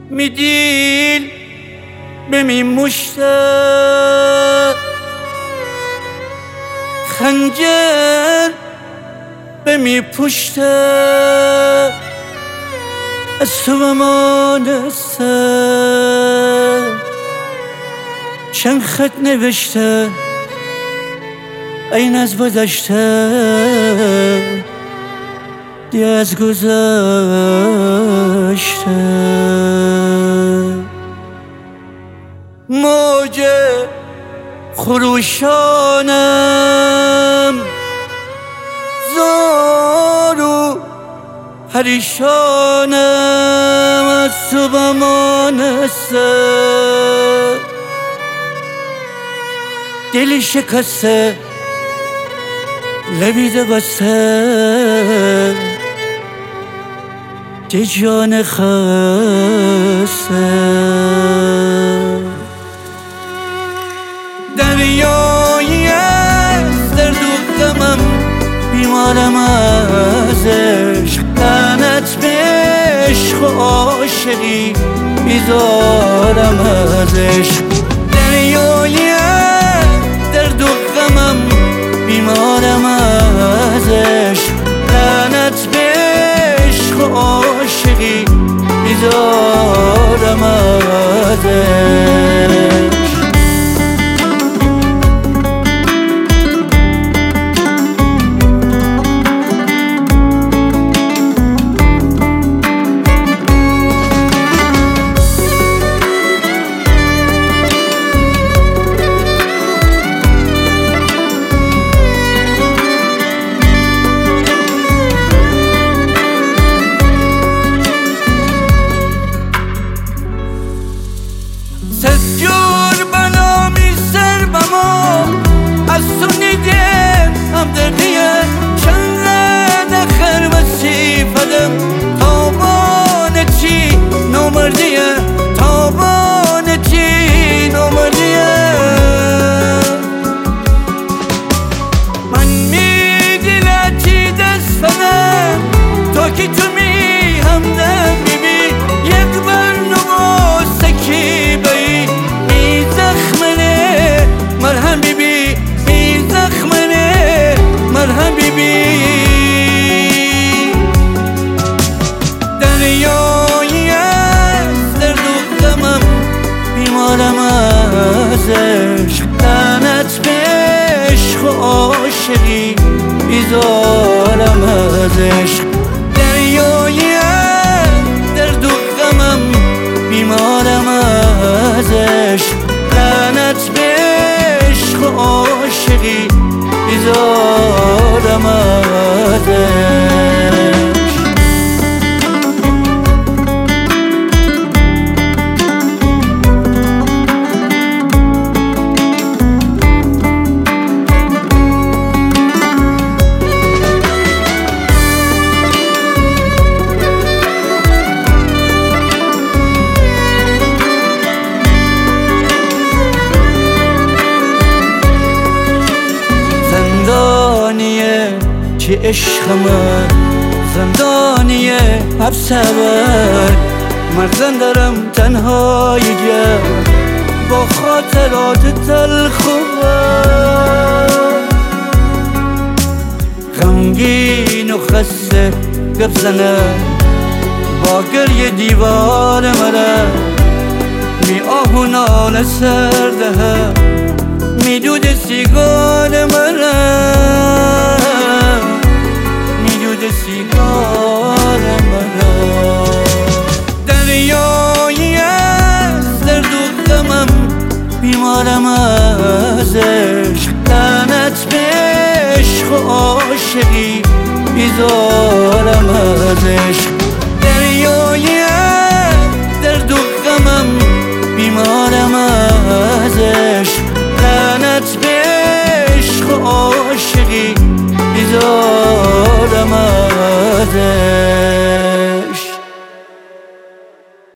میدیل بمی مشته خنجر بمی پشته از تو بمانسته چند خط نوشته این از گذشته دی از گذشته موج خروشانم زار و پریشانم از تو بمانسته دلی شکسته لبیده بسته دی جان خسته دریایی از درد و غمم بیمارم از عشق لعنت به عشق و عاشقی بیزارم از عشق دریایی از درد و غمم بیمارم از عشق لعنت به عشق و عاشقی بیزارم از عشق سجور بنامی سر بما از تو نیدم همدردیه چند نخر وسیفدم تابان چی نمردیه تابان چی نمردیه من میدیله چی دست فنم تا که تو می همدم بیبی یک برنامه سکی مرهم بیبی بی زخمنه مرهم بیبی دریایی از درد و غمم بیمارم از عشق لعنت به عشق و عاشقی بیزارم از عشق دریایی از درد و غمم بیمارم از عشق لعنت به عشق و عاشقی بیزارم از عشق زندانیه چه عشقمه زندانیه حبس بر مرزن دارم تنهای جا با خاطرات تلخ و غمگین و خسته گپ زنه با گریه دیوار مرا می آهونان سرده میدود سیگار مرا میدود سیگار مرا دریایی از درد و غمم بیمارم از عشق لعنت به عشق و عاشقی بیزارم از عشق دریایی